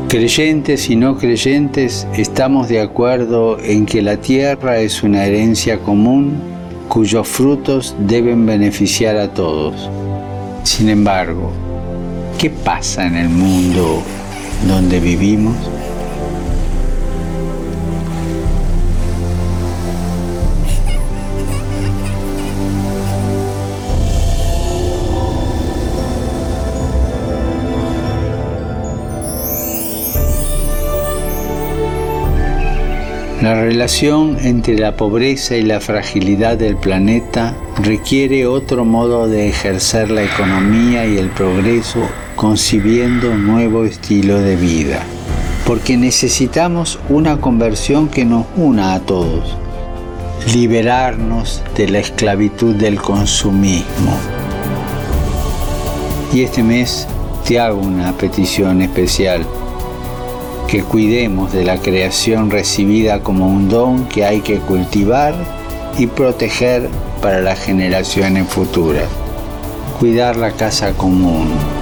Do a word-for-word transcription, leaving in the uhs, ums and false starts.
Creyentes y no creyentes estamos de acuerdo en que la tierra es una herencia común cuyos frutos deben beneficiar a todos. Sin embargo, ¿qué pasa en el mundo donde vivimos? La relación entre la pobreza y la fragilidad del planeta requiere otro modo de ejercer la economía y el progreso, concibiendo un nuevo estilo de vida. Porque necesitamos una conversión que nos una a todos, liberarnos de la esclavitud del consumismo. Y este mes te hago una petición especial. Que cuidemos de la creación recibida como un don que hay que cultivar y proteger para las generaciones futuras. Cuidar la casa común.